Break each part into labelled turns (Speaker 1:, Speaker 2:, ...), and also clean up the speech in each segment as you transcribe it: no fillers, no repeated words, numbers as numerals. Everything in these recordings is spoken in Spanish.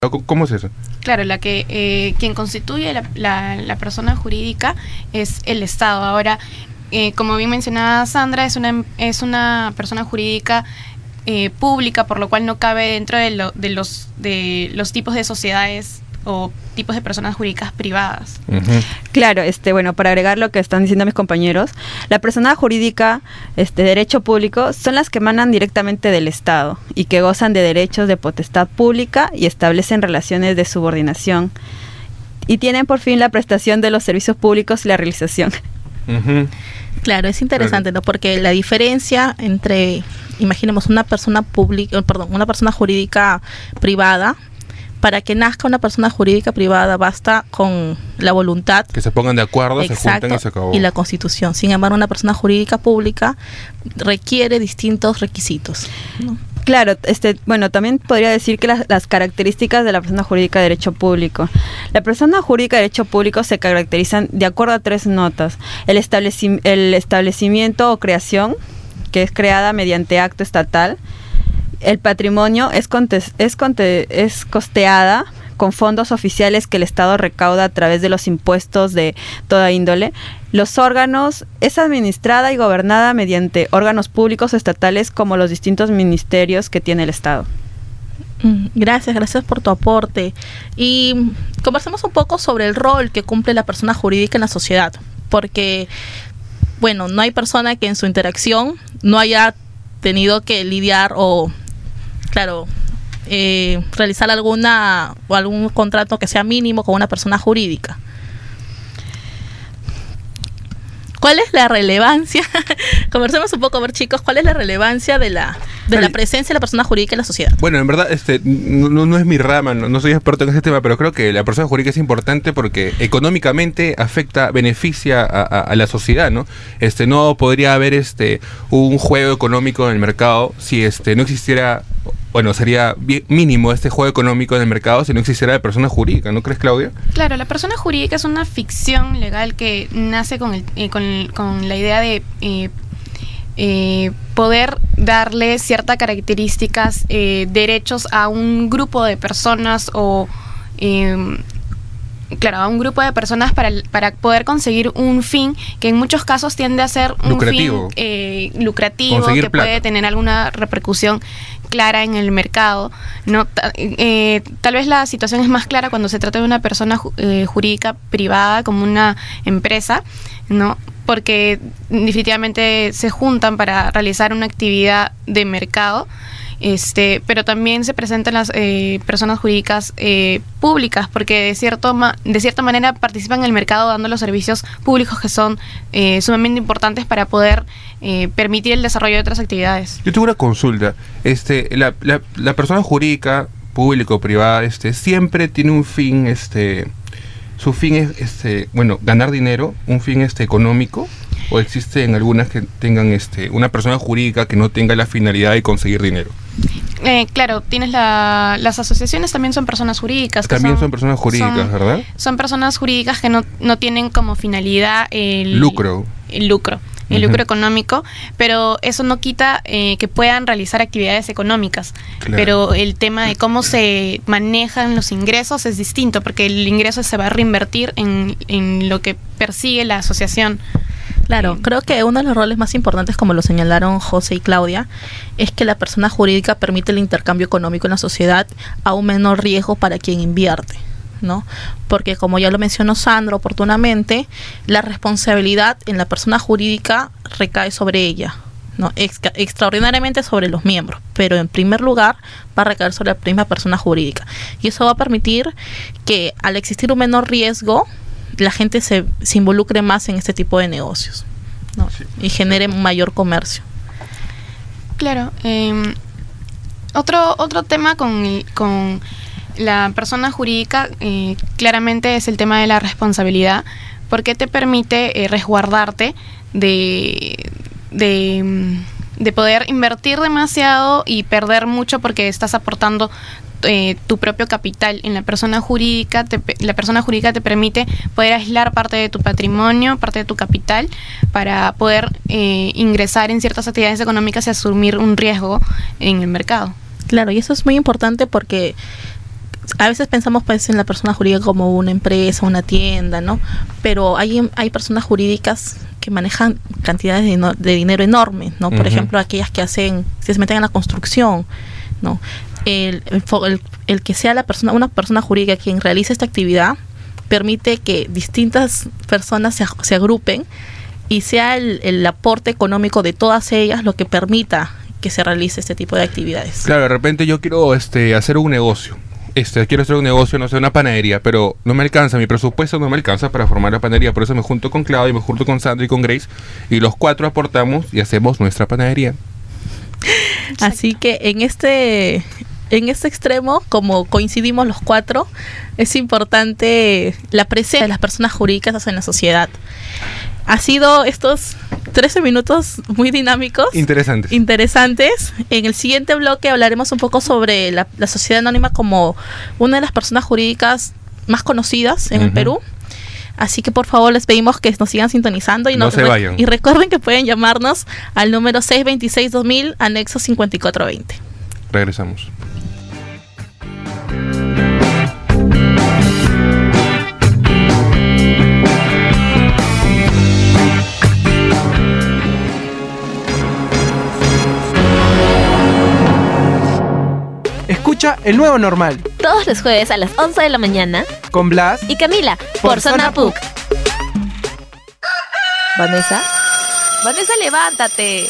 Speaker 1: ¿Cómo es eso?
Speaker 2: Claro, quien constituye la persona jurídica es el Estado. Ahora, como bien mencionaba Sandra, es una persona jurídica pública, por lo cual no cabe dentro de los tipos de sociedades o tipos de personas jurídicas privadas.
Speaker 3: Uh-huh. Claro, bueno, para agregar lo que están diciendo mis compañeros, la persona jurídica, derecho público, son las que emanan directamente del Estado y que gozan de derechos de potestad pública y establecen relaciones de subordinación y tienen por fin la prestación de los servicios públicos y la realización.
Speaker 1: Uh-huh.
Speaker 4: Claro, es interesante, ¿no? Porque la diferencia entre, imaginemos, una persona jurídica privada. Para que nazca una persona jurídica privada basta con la voluntad.
Speaker 1: Que se pongan de acuerdo, exacto, se juntan y se acabó.
Speaker 4: Y la Constitución. Sin embargo, una persona jurídica pública requiere distintos requisitos, ¿no?
Speaker 3: Claro, bueno, también podría decir que las características de la persona jurídica de derecho público. La persona jurídica de derecho público se caracterizan de acuerdo a 3 notas. El establecimiento o creación, que es creada mediante acto estatal. El patrimonio es costeada con fondos oficiales que el Estado recauda a través de los impuestos de toda índole. Los órganos es administrada y gobernada mediante órganos públicos estatales como los distintos ministerios que tiene el Estado.
Speaker 4: Gracias por tu aporte. Y conversemos un poco sobre el rol que cumple la persona jurídica en la sociedad, porque, bueno, no hay persona que en su interacción no haya tenido que lidiar o, claro, realizar algún contrato que sea mínimo con una persona jurídica. ¿Cuál es la relevancia? Conversemos un poco, a ver, chicos, ¿cuál es la relevancia de la presencia de la persona jurídica en la sociedad?
Speaker 1: Bueno, en verdad, no es mi rama, no soy experto en ese tema, pero creo que la persona jurídica es importante porque económicamente beneficia a la sociedad, ¿no? No podría haber un juego económico en el mercado si no existiera. Bueno, sería mínimo este juego económico en el mercado si no existiera la persona jurídica, ¿no crees, Claudia?
Speaker 2: Claro, la persona jurídica es una ficción legal que nace con la idea de poder darle ciertas características, derechos a un grupo de personas o a un grupo de personas para poder conseguir un fin que en muchos casos tiende a ser un
Speaker 1: lucrativo.
Speaker 2: Fin lucrativo,
Speaker 1: conseguir
Speaker 2: que
Speaker 1: plata.
Speaker 2: puede tener alguna repercusión clara en el mercado, ¿no? Tal vez la situación es más clara cuando se trata de una persona jurídica privada como una empresa, ¿no? Porque definitivamente se juntan para realizar una actividad de mercado. Pero también se presentan las personas jurídicas públicas porque de cierta manera participan en el mercado dando los servicios públicos que son sumamente importantes para poder permitir el desarrollo de otras actividades.
Speaker 1: Yo tengo una consulta. La persona jurídica, público o privada, siempre tiene un fin, su fin es, ganar dinero, un fin económico. ¿O existen algunas que tengan una persona jurídica que no tenga la finalidad de conseguir dinero?
Speaker 2: Claro, tienes las asociaciones también son personas jurídicas.
Speaker 1: También son personas jurídicas, ¿verdad? Son
Speaker 2: personas jurídicas que no tienen como finalidad el lucro económico, pero eso no quita que puedan realizar actividades económicas. Claro. Pero el tema de cómo se manejan los ingresos es distinto, porque el ingreso se va a reinvertir en lo que persigue la asociación.
Speaker 4: Claro, creo que uno de los roles más importantes, como lo señalaron José y Claudia, es que la persona jurídica permite el intercambio económico en la sociedad a un menor riesgo para quien invierte, ¿no? Porque, como ya lo mencionó Sandra oportunamente, la responsabilidad en la persona jurídica recae sobre ella, ¿no? Extraordinariamente sobre los miembros, pero en primer lugar va a recaer sobre la misma persona jurídica. Y eso va a permitir que, al existir un menor riesgo, la gente se involucre más en este tipo de negocios, ¿no? Sí, y genere mayor comercio.
Speaker 2: Claro. Otro tema con la persona jurídica claramente es el tema de la responsabilidad, porque te permite resguardarte de poder invertir demasiado y perder mucho porque estás aportando tu propio capital. En la persona jurídica te permite poder aislar parte de tu patrimonio, parte de tu capital, para poder ingresar en ciertas actividades económicas y asumir un riesgo en el mercado.
Speaker 4: Claro, y eso es muy importante porque A veces pensamos pues en la persona jurídica como una empresa, una tienda, ¿no? Pero hay personas jurídicas que manejan cantidades de dinero enormes, ¿no? Por ejemplo, aquellas que se meten en la construcción, ¿no? El que sea una persona jurídica quien realice esta actividad permite que distintas personas se agrupen y sea el aporte económico de todas ellas lo que permita que se realice este tipo de actividades.
Speaker 1: Claro, de repente yo quiero hacer un negocio. Quiero hacer un negocio, no sé, una panadería, pero no me alcanza, mi presupuesto no me alcanza para formar la panadería, por eso me junto con Claudia, me junto con Sandra y con Grace, y los 4 aportamos y hacemos nuestra panadería.
Speaker 4: Así que en este extremo, como coincidimos los 4, es importante la presencia de las personas jurídicas en la sociedad. Ha sido estos 13 minutos muy dinámicos. Interesantes. En el siguiente bloque hablaremos un poco sobre la sociedad anónima como una de las personas jurídicas más conocidas en el Perú. Así que por favor les pedimos que nos sigan sintonizando y
Speaker 1: no se vayan.
Speaker 4: Y recuerden que pueden llamarnos al número 626-2000, anexo 5420.
Speaker 1: Regresamos.
Speaker 5: Escucha El Nuevo Normal.
Speaker 6: Todos los jueves a las 11 de la mañana.
Speaker 5: Con Blas
Speaker 6: y Camila. Por Zona PUC.
Speaker 7: Vanessa, levántate.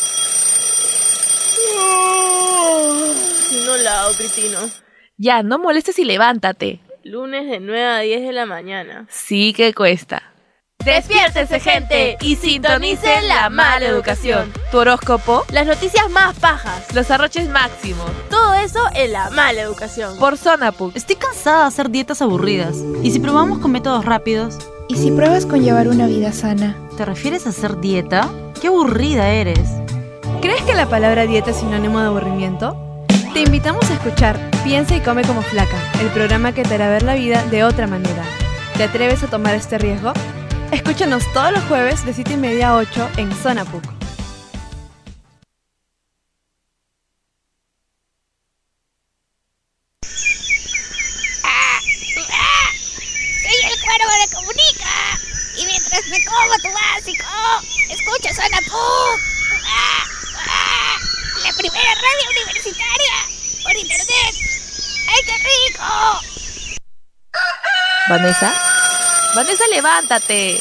Speaker 8: No la hago, Cristina.
Speaker 7: Ya, no molestes y levántate.
Speaker 8: Lunes de 9 a 10 de la mañana.
Speaker 7: Sí que cuesta.
Speaker 8: ¡Despiértense, gente! Y sintonicen la mala educación.
Speaker 7: Tu horóscopo,
Speaker 8: las noticias más pajas,
Speaker 7: los arroches máximos.
Speaker 8: Todo eso en la mala educación.
Speaker 7: Por Zona PUC.
Speaker 9: Estoy cansada de hacer dietas aburridas. ¿Y si probamos con métodos rápidos?
Speaker 10: ¿Y si pruebas con llevar una vida sana?
Speaker 9: ¿Te refieres a hacer dieta? ¡Qué aburrida eres!
Speaker 11: ¿Crees que la palabra dieta es sinónimo de aburrimiento? Te invitamos a escuchar Piensa y come como flaca, el programa que te hará ver la vida de otra manera. ¿Te atreves a tomar este riesgo? Escúchanos todos los jueves de 7:30 a 8 en Zona PUC.
Speaker 12: Soy el cuervo de Comunica y mientras me como tu básico, escucho Zona PUC. La primera radio universitaria por internet. ¡Ay, qué rico!
Speaker 7: Vanessa, levántate.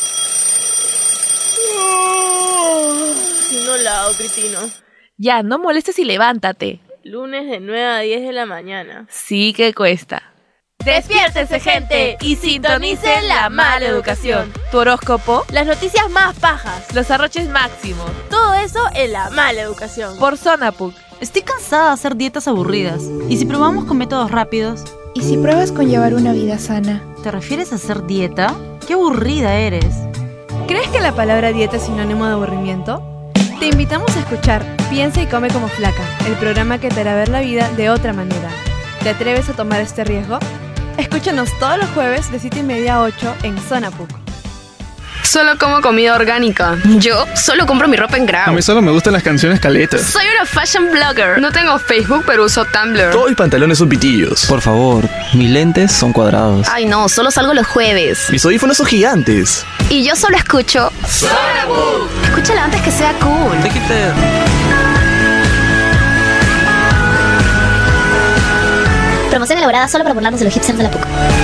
Speaker 8: No la hago, Cristina.
Speaker 7: Ya, no molestes y levántate.
Speaker 8: Lunes de 9 a 10 de la mañana.
Speaker 7: Sí que cuesta.
Speaker 8: ¡Despiértense, gente! Y sintonicen la mala educación.
Speaker 7: Tu horóscopo,
Speaker 8: las noticias más pajas,
Speaker 7: los arroches máximos.
Speaker 8: Todo eso en la mala educación.
Speaker 7: Por Zona PUC.
Speaker 9: Estoy cansada de hacer dietas aburridas. ¿Y si probamos con métodos rápidos?
Speaker 10: ¿Y si pruebas con llevar una vida sana?
Speaker 9: ¿Te refieres a hacer dieta? ¡Qué aburrida eres!
Speaker 11: ¿Crees que la palabra dieta es sinónimo de aburrimiento? Te invitamos a escuchar Piensa y come como flaca, el programa que te hará ver la vida de otra manera. ¿Te atreves a tomar este riesgo? Escúchanos todos los jueves de 7:30 a 8 en Zona PUC.
Speaker 13: Solo como comida orgánica.
Speaker 14: Yo solo compro mi ropa en Grau.
Speaker 15: A mí solo me gustan las canciones caletas.
Speaker 14: Soy una fashion blogger.
Speaker 13: No tengo Facebook, pero uso Tumblr.
Speaker 15: Todos mis pantalones son pitillos.
Speaker 16: Por favor, mis lentes son cuadrados.
Speaker 14: Ay no, solo salgo los jueves.
Speaker 15: Mis audífonos son gigantes.
Speaker 14: Y yo solo escucho
Speaker 12: Zona PUC.
Speaker 14: Escúchala antes que sea cool.
Speaker 16: Take it there.
Speaker 6: Promoción elaborada solo para burlarnos de los hipsters de la PUC.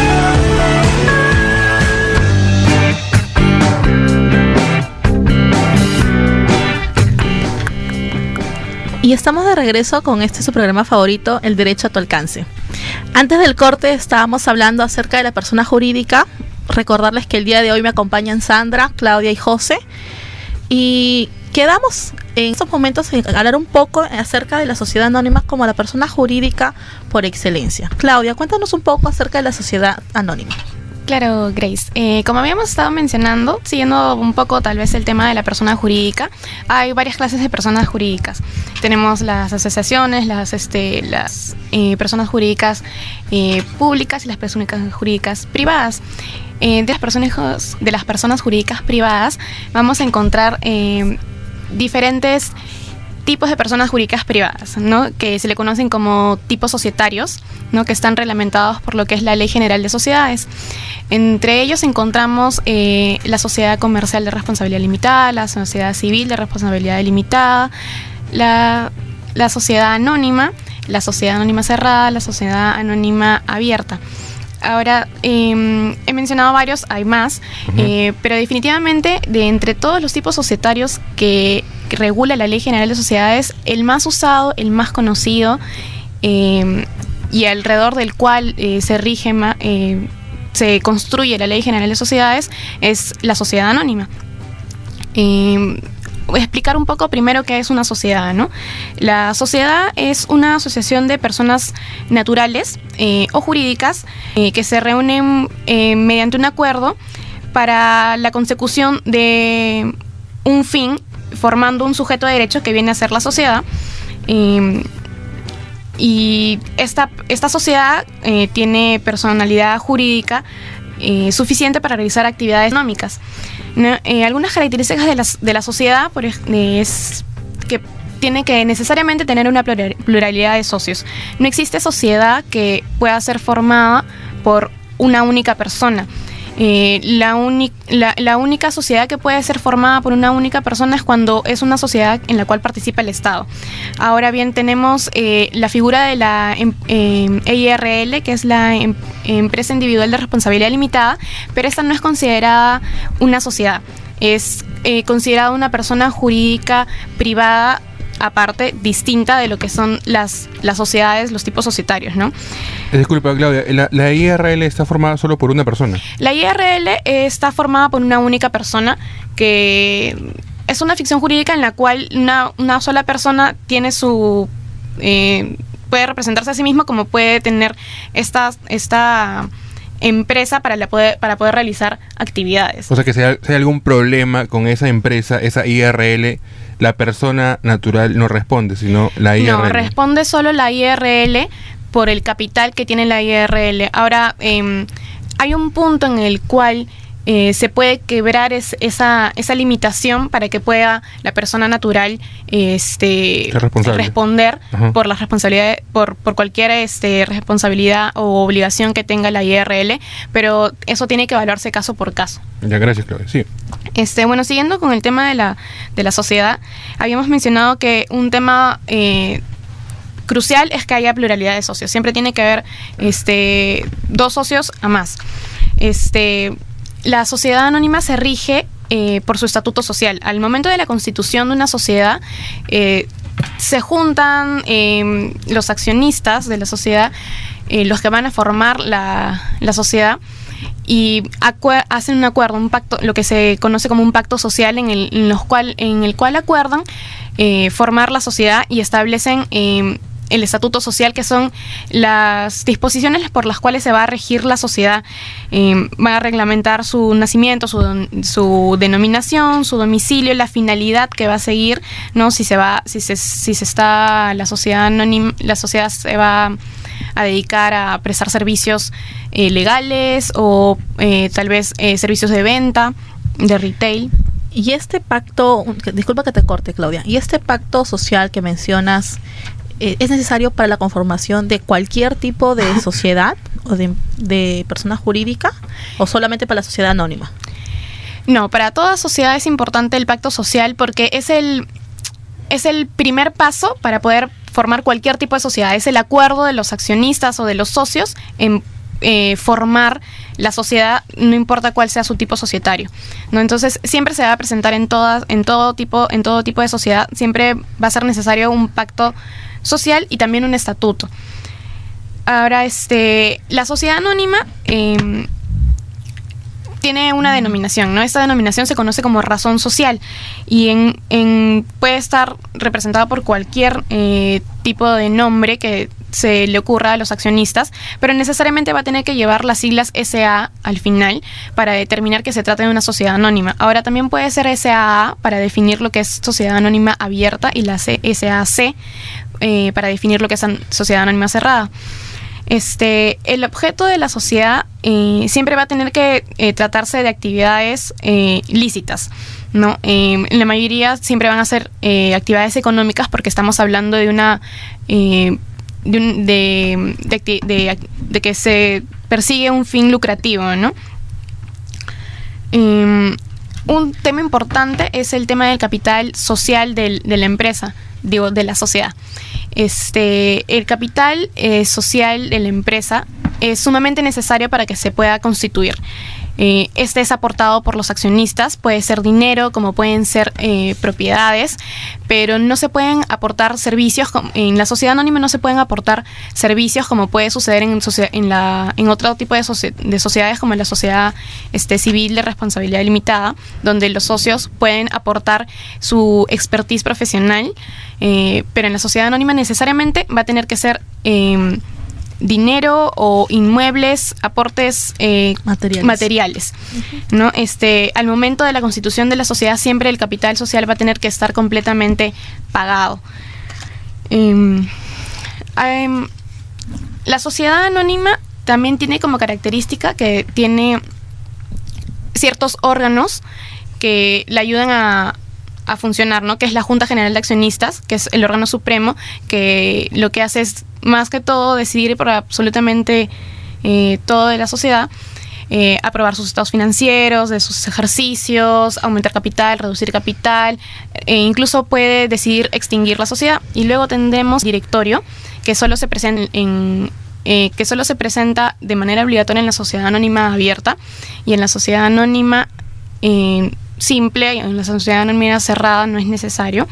Speaker 4: Y estamos de regreso con su programa favorito, El Derecho a tu Alcance. Antes del corte estábamos hablando acerca de la persona jurídica. Recordarles que el día de hoy me acompañan Sandra, Claudia y José. Y quedamos en estos momentos en hablar un poco acerca de la sociedad anónima como la persona jurídica por excelencia. Claudia, cuéntanos un poco acerca de la sociedad anónima.
Speaker 2: Claro, Grace. Como habíamos estado mencionando, siguiendo un poco tal vez el tema de la persona jurídica, hay varias clases de personas jurídicas. Tenemos las asociaciones, las personas jurídicas públicas y las personas jurídicas privadas. De las personas jurídicas privadas vamos a encontrar diferentes tipos de personas jurídicas privadas, ¿no? Que se le conocen como tipos societarios, ¿no? Que están reglamentados por lo que es la Ley General de Sociedades. Entre ellos encontramos la sociedad comercial de responsabilidad limitada, la sociedad civil de responsabilidad limitada, la sociedad anónima, la sociedad anónima cerrada, la sociedad anónima abierta. Ahora, he mencionado varios, hay más, pero definitivamente de entre todos los tipos societarios que regula la Ley General de Sociedades, el más usado, el más conocido y alrededor del cual se construye la Ley General de Sociedades es la sociedad anónima. Voy a explicar un poco primero qué es una sociedad, ¿no? La sociedad es una asociación de personas naturales o jurídicas que se reúnen mediante un acuerdo para la consecución de un fin, formando un sujeto de derecho que viene a ser la sociedad. Y esta sociedad tiene personalidad jurídica suficiente para realizar actividades económicas, ¿no? Algunas características de la sociedad es que tiene que necesariamente tener una pluralidad de socios. No existe sociedad que pueda ser formada por una única persona. La única sociedad que puede ser formada por una única persona es cuando es una sociedad en la cual participa el Estado. Ahora bien, tenemos la figura de la EIRL, que es la Empresa Individual de Responsabilidad Limitada, pero esta no es considerada una sociedad, es considerada una persona jurídica privada aparte, distinta de lo que son las sociedades, los tipos societarios, ¿no?
Speaker 1: Disculpa, Claudia, ¿la IRL está formada solo por una persona?
Speaker 2: La IRL está formada por una única persona, que es una ficción jurídica en la cual una sola persona tiene puede representarse a sí mismo, como puede tener esta empresa para poder realizar actividades.
Speaker 1: O sea que si hay algún problema con esa empresa, esa IRL, la persona natural no responde, sino la IRL.
Speaker 2: No, responde solo la IRL por el capital que tiene la IRL. Ahora, hay un punto en el cual se puede quebrar esa limitación para que pueda la persona natural responder por las responsabilidades, por cualquier responsabilidad o obligación que tenga la IRL, pero eso tiene que evaluarse caso por caso.
Speaker 1: Ya, gracias, Claudia. Sí.
Speaker 2: Bueno, siguiendo con el tema de la sociedad, habíamos mencionado que un tema crucial es que haya pluralidad de socios. Siempre tiene que haber 2 socios a más. La sociedad anónima se rige por su estatuto social. Al momento de la constitución de una sociedad, se juntan los accionistas de la sociedad, los que van a formar la sociedad, y hacen un acuerdo, un pacto, lo que se conoce como un pacto social, en el cual acuerdan formar la sociedad y establecen el estatuto social, que son las disposiciones por las cuales se va a regir la sociedad. Va a reglamentar su nacimiento, su denominación, su domicilio, la finalidad que va a seguir, ¿no? La sociedad anónima, la sociedad se va a dedicar a prestar servicios legales o tal vez servicios de venta, de retail.
Speaker 4: Y este pacto, disculpa que te corte, Claudia, y este pacto social que mencionas, ¿es necesario para la conformación de cualquier tipo de sociedad o de persona jurídica, o solamente para la sociedad anónima?
Speaker 2: No, para toda sociedad es importante el pacto social, porque es el primer paso para poder formar cualquier tipo de sociedad. Es el acuerdo de los accionistas o de los socios en formar la sociedad, no importa cuál sea su tipo societario, ¿no? Entonces siempre se va a presentar en todo tipo de sociedad, siempre va a ser necesario un pacto social y también un estatuto. Ahora, la sociedad anónima tiene una denominación, ¿no? Esta denominación se conoce como razón social y puede estar representada por cualquier tipo de nombre que se le ocurra a los accionistas, pero necesariamente va a tener que llevar las siglas SA al final para determinar que se trata de una sociedad anónima. Ahora, también puede ser SAA para definir lo que es sociedad anónima abierta, y la SAC para definir lo que es sociedad anónima cerrada. El objeto de la sociedad siempre va a tener que tratarse de actividades lícitas, ¿no? La mayoría siempre van a ser actividades económicas porque estamos hablando de una de que se persigue un fin lucrativo, ¿no? Un tema importante es el tema del capital social de la empresa, digo, de la sociedad. El capital social de la empresa es sumamente necesario para que se pueda constituir. Este es aportado por los accionistas, puede ser dinero, como pueden ser propiedades, pero no se pueden aportar servicios. En la sociedad anónima no se pueden aportar servicios como puede suceder en otro tipo de sociedades, como en la sociedad civil de responsabilidad limitada, donde los socios pueden aportar su expertise profesional, pero en la sociedad anónima necesariamente va a tener que ser dinero o inmuebles, aportes materiales, ¿no? Al momento de la constitución de la sociedad, siempre el capital social va a tener que estar completamente pagado. La sociedad anónima también tiene como característica que tiene ciertos órganos que le ayudan a funcionar, ¿no? Que es la Junta General de Accionistas, que es el órgano supremo, que lo que hace es, más que todo, decidir por absolutamente todo de la sociedad, aprobar sus estados financieros, de sus ejercicios, aumentar capital, reducir capital, e incluso puede decidir extinguir la sociedad. Y luego tendremos directorio, que solo se presenta de manera obligatoria en la sociedad anónima abierta y en la sociedad anónima simple, en la sociedad anónima cerrada no es necesario.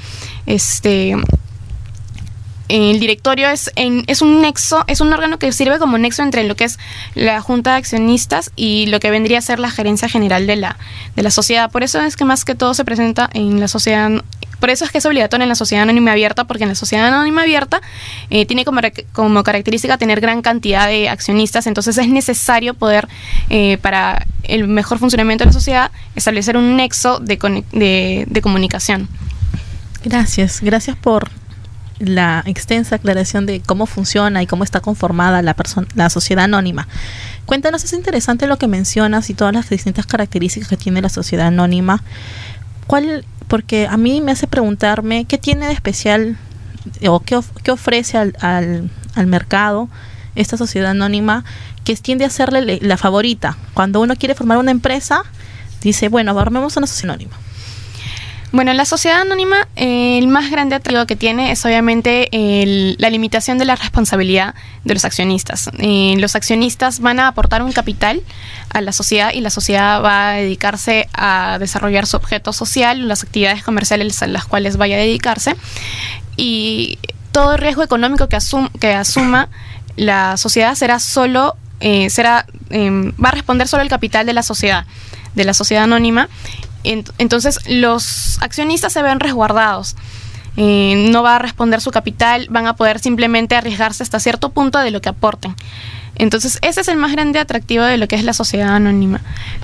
Speaker 2: El directorio es un nexo, es un órgano que sirve como nexo entre lo que es la Junta de Accionistas y lo que vendría a ser la gerencia general de la sociedad. Por eso es que más que todo se presenta en la sociedad. Por eso es que es obligatorio en la sociedad anónima abierta, porque en la sociedad anónima abierta tiene como característica tener gran cantidad de accionistas. Entonces es necesario poder, para el mejor funcionamiento de la sociedad, establecer un nexo de comunicación.
Speaker 4: Gracias por la extensa aclaración de cómo funciona y cómo está conformada la sociedad anónima. Cuéntanos, es interesante lo que mencionas y todas las distintas características que tiene la sociedad anónima. Porque a mí me hace preguntarme qué tiene de especial o qué ofrece al mercado esta sociedad anónima, que tiende a serle la favorita. Cuando uno quiere formar una empresa, dice, bueno, armemos una sociedad anónima.
Speaker 2: Bueno, la sociedad anónima, el más grande atractivo que tiene es obviamente la limitación de la responsabilidad de los accionistas. Los accionistas van a aportar un capital a la sociedad y la sociedad va a dedicarse a desarrollar su objeto social, las actividades comerciales a las cuales vaya a dedicarse, y todo riesgo económico que asuma la sociedad va a responder solo el capital de la sociedad anónima. Entonces los accionistas se ven resguardados, no va a responder su capital, van a poder simplemente arriesgarse hasta cierto punto de lo que aporten. Entonces ese es el más grande atractivo de lo que es la sociedad anónima.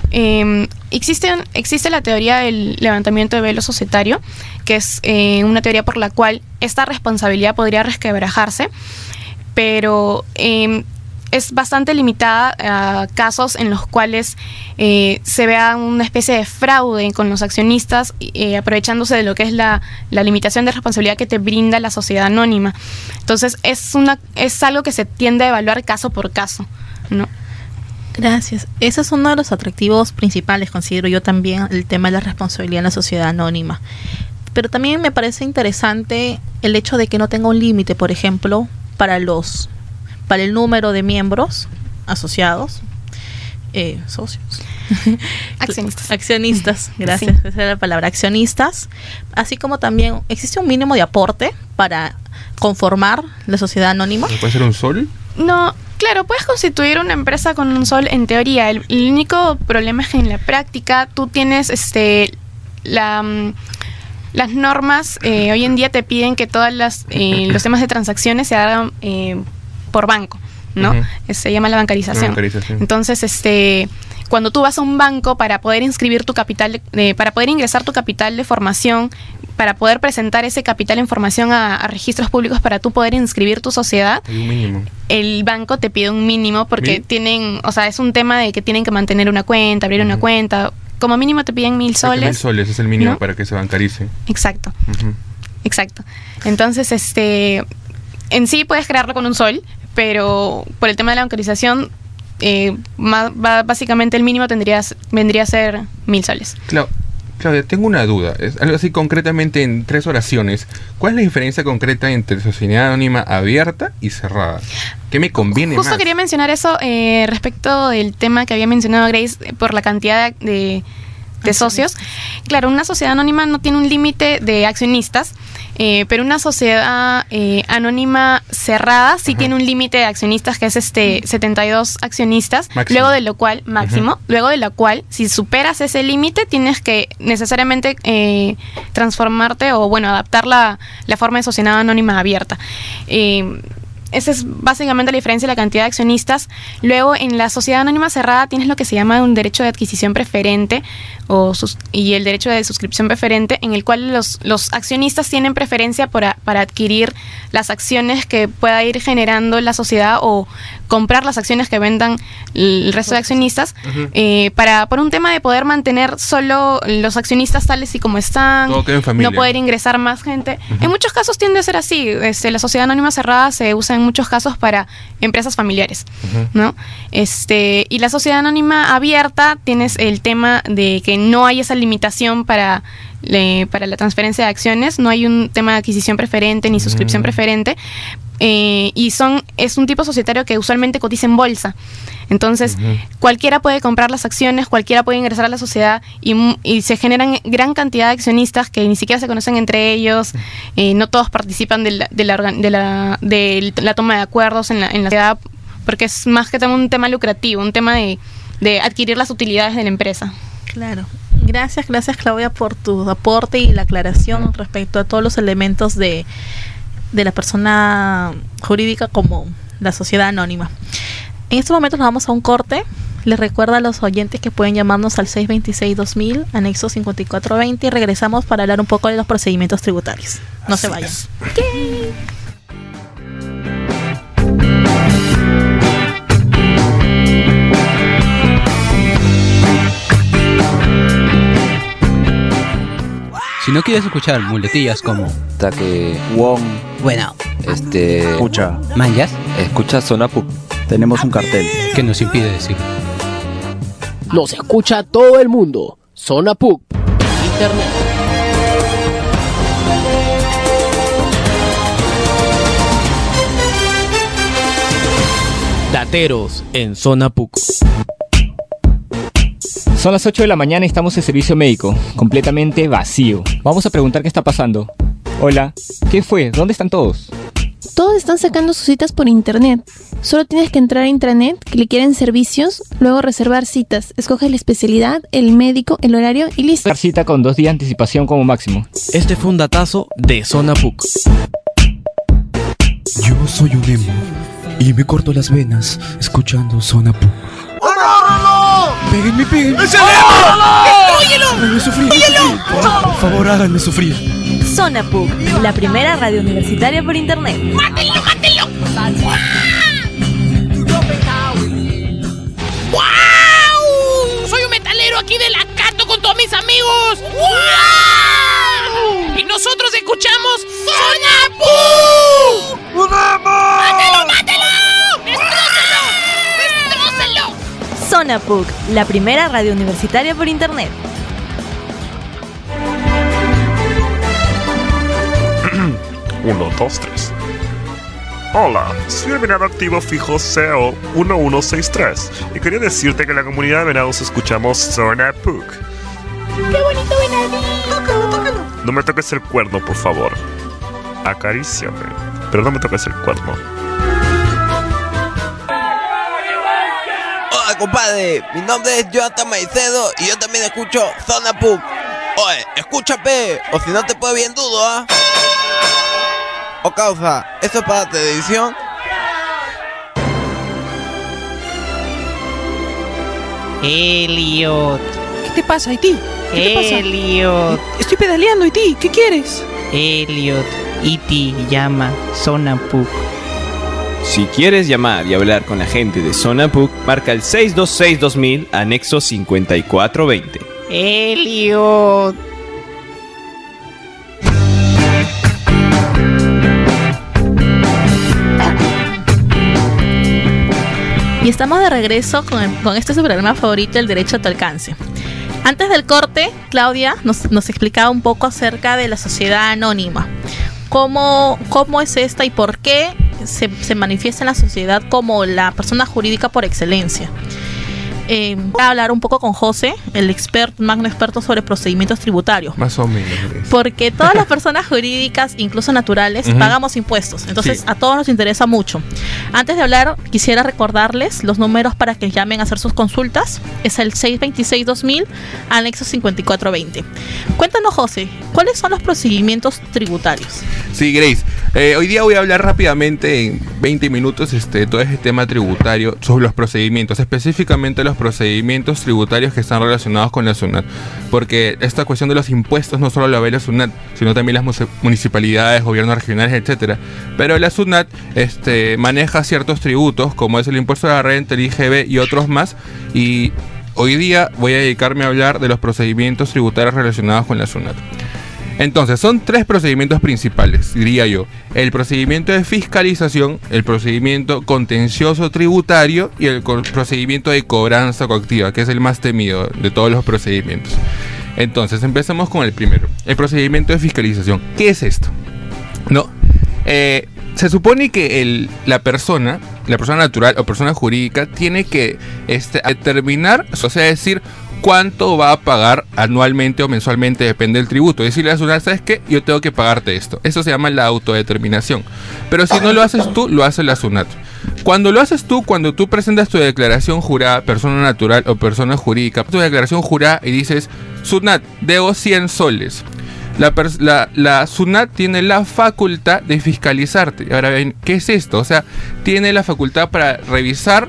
Speaker 2: Existe la teoría del levantamiento de velo societario, que es una teoría por la cual esta responsabilidad podría resquebrajarse, pero es bastante limitada a casos en los cuales se vea una especie de fraude con los accionistas, aprovechándose de lo que es la limitación de responsabilidad que te brinda la sociedad anónima. Entonces es algo que se tiende a evaluar caso por caso, ¿no?
Speaker 4: Gracias. Ese es uno de los atractivos principales, considero yo también, el tema de la responsabilidad en la sociedad anónima. Pero también me parece interesante el hecho de que no tenga un límite, por ejemplo, para el número de miembros asociados, socios, accionistas, gracias, sí. Esa era la palabra, accionistas, así como también existe un mínimo de aporte para conformar la sociedad anónima.
Speaker 1: ¿Puede ser un sol?
Speaker 2: No, claro, puedes constituir una empresa con un sol en teoría. El único problema es que en la práctica tú tienes las normas hoy en día te piden que todas los temas de transacciones se hagan por banco, ¿no? Uh-huh. Se llama la bancarización. Entonces, cuando tú vas a un banco para poder inscribir tu capital, para poder ingresar tu capital de formación, para poder presentar ese capital en formación a registros públicos para tú poder inscribir tu sociedad,
Speaker 1: hay un mínimo.
Speaker 2: El banco te pide un mínimo porque es un tema de que tienen que mantener una cuenta, abrir una cuenta. como mínimo te piden 1.000 soles.
Speaker 1: 1.000 soles es el mínimo, ¿no?, para que se bancarice.
Speaker 2: Exacto. Exacto. Entonces, en sí puedes crearlo con 1 sol, pero por el tema de la bancarización, básicamente el mínimo vendría a ser 1.000 soles.
Speaker 1: Claudia, tengo una duda. Es algo así concretamente en 3 oraciones. ¿Cuál es la diferencia concreta entre sociedad anónima abierta y cerrada? ¿Qué me conviene más?
Speaker 2: Justo quería mencionar eso respecto del tema que había mencionado Grace por la cantidad de socios. Claro, una sociedad anónima no tiene un límite de accionistas, pero una sociedad anónima cerrada sí tiene un límite de accionistas, que es 72 accionistas, máximo. Luego de lo cual, máximo, luego de lo cual, si superas ese límite, tienes que necesariamente transformarte o, adaptar la forma de sociedad anónima abierta. Esa es básicamente la diferencia de la cantidad de accionistas. Luego, en la sociedad anónima cerrada tienes lo que se llama un derecho de adquisición preferente y el derecho de suscripción preferente, en el cual los accionistas tienen preferencia para adquirir las acciones que pueda ir generando la sociedad o comprar las acciones que vendan el resto de accionistas, por un tema de poder mantener solo los accionistas tales y como están, no poder ingresar más gente. En muchos casos tiende a ser así. La sociedad anónima cerrada se usa en muchos casos para empresas familiares, ¿no? Y la sociedad anónima abierta tienes el tema de que no hay esa limitación para la transferencia de acciones, no hay un tema de adquisición preferente ni suscripción preferente, y es un tipo societario que usualmente cotiza en bolsa. Entonces, cualquiera puede comprar las acciones, cualquiera puede ingresar a la sociedad y se generan gran cantidad de accionistas que ni siquiera se conocen entre ellos, no todos participan de la toma de acuerdos en la sociedad, porque es más que todo un tema lucrativo, un tema de adquirir las utilidades de la empresa.
Speaker 4: Claro. Gracias Claudia por tu aporte y la aclaración respecto a todos los elementos de la persona jurídica como la sociedad anónima. En estos momentos nos vamos a un corte. Les recuerdo a los oyentes que pueden llamarnos al 626-2000, anexo 5420, y regresamos para hablar un poco de los procedimientos tributarios. No se vayan.
Speaker 17: Si no quieres escuchar muletillas como
Speaker 18: Taque, Wong,
Speaker 17: escucha, Manjas,
Speaker 18: escucha Zona PUC.
Speaker 17: Tenemos un cartel que nos impide decirlo.
Speaker 19: Nos escucha todo el mundo. Zona PUC, Internet. Dateros en Zona PUC.
Speaker 20: Son las 8 de la mañana y estamos en servicio médico, completamente vacío. Vamos a preguntar qué está pasando. Hola, ¿qué fue? ¿Dónde están todos?
Speaker 21: Todos están sacando sus citas por internet. Solo tienes que entrar a intranet, clicar en servicios, luego reservar citas. Escoges la especialidad, el médico, el horario y listo.
Speaker 20: Dar cita con 2 días de anticipación como máximo.
Speaker 19: Este fue un datazo de Zona PUC.
Speaker 22: Yo soy un emo y me corto las venas escuchando Zona PUC. ¡Péguenme!
Speaker 23: ¡Es el emo!
Speaker 22: ¡Destrúyelo! ¡Háganme sufrir! Por favor, háganme sufrir.
Speaker 24: Zona PUC, la primera radio universitaria por internet.
Speaker 12: ¡Mátenlo! ¡Wow! Soy un metalero aquí de la Cato con todos mis amigos. ¡Wow! Y nosotros escuchamos Zona PUC. ¡Mátelo!
Speaker 24: Zona PUC, la primera radio universitaria por internet.
Speaker 25: 1, 2, 3. Hola, soy el venado activo fijo CEO 1163 y quería decirte que en la comunidad de venados escuchamos Zona PUC.
Speaker 12: ¡Qué bonito venadito!
Speaker 25: No me toques el cuerno, por favor. Acaríciame, pero no me toques el cuerno.
Speaker 26: Hola, compadre, mi nombre es Jonathan Maicedo y yo también escucho Zona PUC. Oye, escúchame, o si no te puedo bien dudo, ¿ah? O causa, ¿eso es para televisión?
Speaker 27: Elliot.
Speaker 28: ¿Qué te pasa, Iti? ¿Qué te pasa?
Speaker 27: Elliot.
Speaker 28: Estoy pedaleando, Iti. ¿Qué quieres?
Speaker 27: Elliot. Iti llama Zona PUC.
Speaker 29: Si quieres llamar y hablar con la gente de Zona PUC, marca el 626-2000, anexo 5420.
Speaker 27: Elliot.
Speaker 4: Y estamos de regreso con este su programa favorito, El Derecho a tu Alcance. Antes del corte, Claudia nos explicaba un poco acerca de la sociedad anónima. ¿Cómo es esta y por qué se manifiesta en la sociedad como la persona jurídica por excelencia? Voy a hablar un poco con José, el magno experto sobre procedimientos tributarios.
Speaker 1: Más o menos.
Speaker 4: Porque todas las personas jurídicas, incluso naturales, pagamos impuestos. Entonces, sí, a todos nos interesa mucho. Antes de hablar, quisiera recordarles los números para que llamen a hacer sus consultas. Es el 626-2000, anexo 5420. Cuéntanos, José, ¿cuáles son los procedimientos tributarios?
Speaker 1: Sí, Grace. Hoy día voy a hablar rápidamente, en 20 minutos, todo este tema tributario, sobre los procedimientos, específicamente los procedimientos tributarios que están relacionados con la SUNAT, porque esta cuestión de los impuestos no solo la ve la SUNAT, sino también las municipalidades, gobiernos regionales, etcétera. Pero la SUNAT maneja ciertos tributos, como es el impuesto de la renta, el IGB y otros más, y hoy día voy a dedicarme a hablar de los procedimientos tributarios relacionados con la SUNAT. Entonces, son 3 procedimientos principales, diría yo. El procedimiento de fiscalización, el procedimiento contencioso tributario y el procedimiento de cobranza coactiva, que es el más temido de todos los procedimientos. Entonces, empecemos con el primero, el procedimiento de fiscalización. ¿Qué es esto? Se supone que la persona natural o persona jurídica tiene que determinar, o sea, decir cuánto va a pagar anualmente o mensualmente, depende del tributo. Decirle a la SUNAT, ¿sabes qué? Yo tengo que pagarte esto. Eso se llama la autodeterminación. Pero si no lo haces tú, lo hace la SUNAT. Cuando lo haces tú, cuando tú presentas tu declaración jurada, persona natural o persona jurídica, tu declaración jurada y dices, SUNAT, debo 100 soles. La SUNAT tiene la facultad de fiscalizarte. Ahora bien, ¿qué es esto? O sea, tiene la facultad para revisar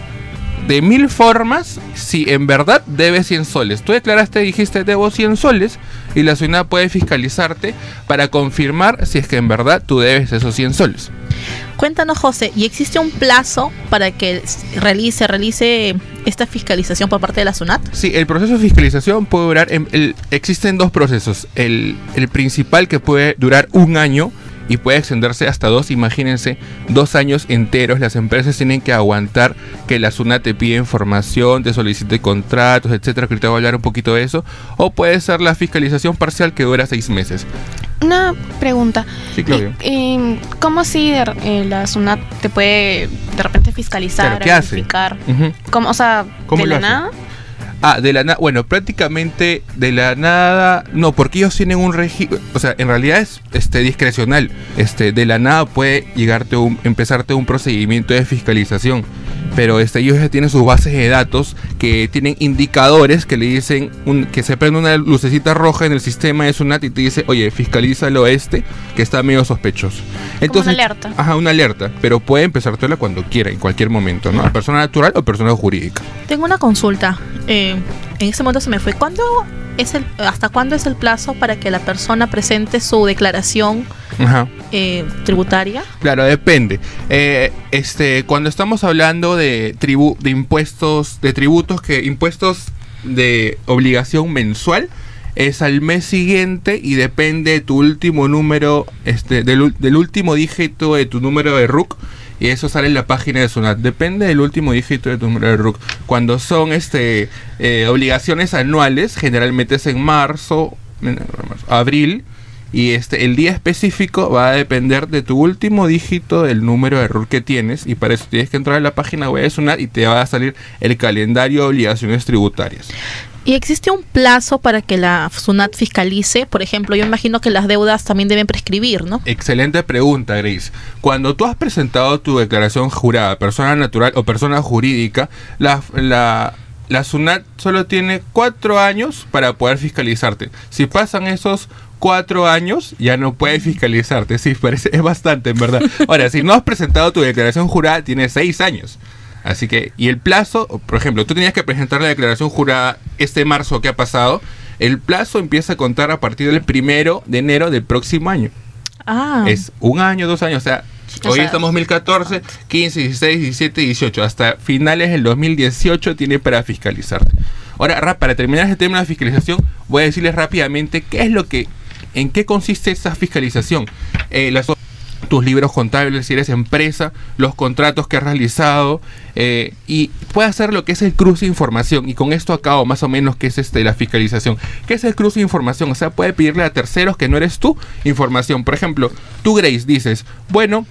Speaker 1: de 1000 formas si en verdad debes 100 soles. Tú declaraste, dijiste debo 100 soles y la SUNAT puede fiscalizarte para confirmar si es que en verdad tú debes esos 100 soles.
Speaker 4: Cuéntanos, José, ¿y existe un plazo para que realice esta fiscalización por parte de la SUNAT?
Speaker 1: Sí, el proceso de fiscalización puede durar, existen 2 procesos. El principal, que puede durar 1 año y puede extenderse hasta 2, imagínense, 2 años enteros. Las empresas tienen que aguantar que la SUNAT te pide información, te solicite contratos, etcétera, que ahorita voy a hablar un poquito de eso. O puede ser la fiscalización parcial, que dura 6 meses.
Speaker 2: Una pregunta.
Speaker 1: Sí, Claudio.
Speaker 2: ¿Cómo si la SUNAT te puede de repente fiscalizar,
Speaker 1: ¿qué
Speaker 2: verificar?
Speaker 1: Hace?
Speaker 2: ¿Cómo, o sea,
Speaker 1: ¿cómo
Speaker 2: de
Speaker 1: lo
Speaker 2: la
Speaker 1: hace?
Speaker 2: nada?
Speaker 1: De la nada, bueno, prácticamente de la nada, no, porque ellos tienen un registro, o sea, en realidad es discrecional. De la nada puede empezarte un procedimiento de fiscalización, pero ellos ya tienen sus bases de datos que tienen indicadores que le dicen que se prende una lucecita roja en el sistema de SUNAT y te dice, oye, fiscalízalo que está medio sospechoso. Entonces,
Speaker 2: una alerta.
Speaker 1: Ajá, una alerta, pero puede empezártela cuando quiera, en cualquier momento, ¿no? Persona natural o persona jurídica.
Speaker 4: Tengo una consulta. En ese momento se me fue. ¿Hasta cuándo es el plazo para que la persona presente su declaración tributaria?
Speaker 1: Claro, depende. Cuando estamos hablando de impuestos, de tributos, impuestos de obligación mensual, es al mes siguiente y depende de tu último número, del último dígito de tu número de RUC. Y eso sale en la página de SUNAT. Depende del último dígito de tu número de RUC. Cuando son obligaciones anuales, generalmente es en marzo, abril. Y el día específico va a depender de tu último dígito del número de RUC que tienes. Y para eso tienes que entrar a la página web de SUNAT y te va a salir el calendario de obligaciones tributarias.
Speaker 4: ¿Y existe un plazo para que la SUNAT fiscalice? Por ejemplo, yo imagino que las deudas también deben prescribir, ¿no?
Speaker 1: Excelente pregunta, Grace. Cuando tú has presentado tu declaración jurada, persona natural o persona jurídica, la SUNAT solo tiene 4 años para poder fiscalizarte. Si pasan esos 4 años, ya no puede fiscalizarte. Sí, es bastante, en verdad. Ahora, si no has presentado tu declaración jurada, tienes 6 años. Así que, y el plazo, por ejemplo, tú tenías que presentar la declaración jurada marzo que ha pasado, el plazo empieza a contar a partir del 1 de enero del próximo año. Es 1 año, 2 años, o sea, hoy estamos en 2014, 15, 16, 17, 18, hasta finales del 2018 tiene para fiscalizarte. Ahora, para terminar este tema de la fiscalización, voy a decirles rápidamente en qué consiste esa fiscalización. Tus libros contables, si eres empresa, los contratos que has realizado, y puede hacer lo que es el cruce de información. Y con esto acabo más o menos qué es la fiscalización. ¿Qué es el cruce de información? O sea, puede pedirle a terceros que no eres tú información. Por ejemplo, tú, Grace, dices, bueno,